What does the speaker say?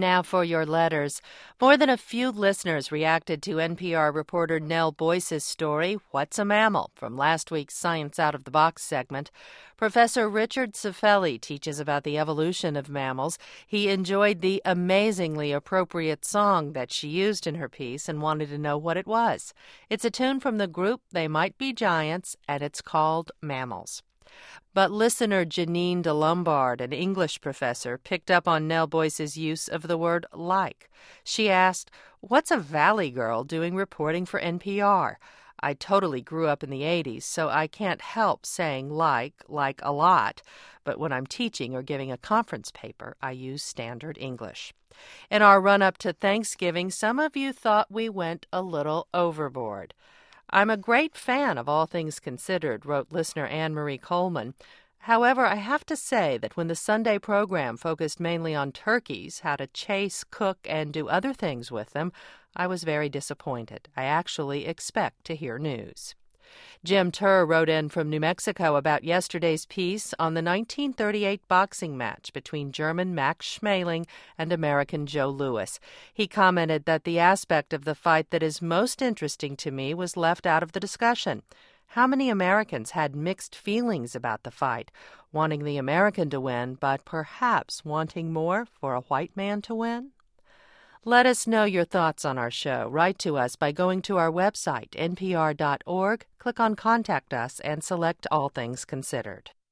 Now for your letters. More than a few listeners reacted to NPR reporter Nell Boyce's story, What's a Mammal?, from last week's Science Out of the Box segment. Professor Richard Cifelli teaches about the evolution of mammals. He enjoyed the amazingly appropriate song that she used in her piece and wanted to know what it was. It's a tune from the group They Might Be Giants, and it's called Mammals. But listener Janine DeLombard, an English professor, picked up on Nell Boyce's use of the word like. She asked, "What's a valley girl doing reporting for NPR?" I totally grew up in the 80s, so I can't help saying like a lot. But when I'm teaching or giving a conference paper, I use standard English. In our run-up to Thanksgiving, some of you thought we went a little overboard. "I'm a great fan of All Things Considered," wrote listener Anne-Marie Coleman. However, I have to say that when the Sunday program focused mainly on turkeys, how to chase, cook, and do other things with them, I was very disappointed. I actually expect to hear news. Jim Turr wrote in from New Mexico about yesterday's piece on the 1938 boxing match between German Max Schmeling and American Joe Louis. He commented that the aspect of the fight that is most interesting to me was left out of the discussion. How many Americans had mixed feelings about the fight, wanting the American to win, but perhaps wanting more for a white man to win? Let us know your thoughts on our show. Write to us by going to our website, npr.org, click on Contact Us, and select All Things Considered.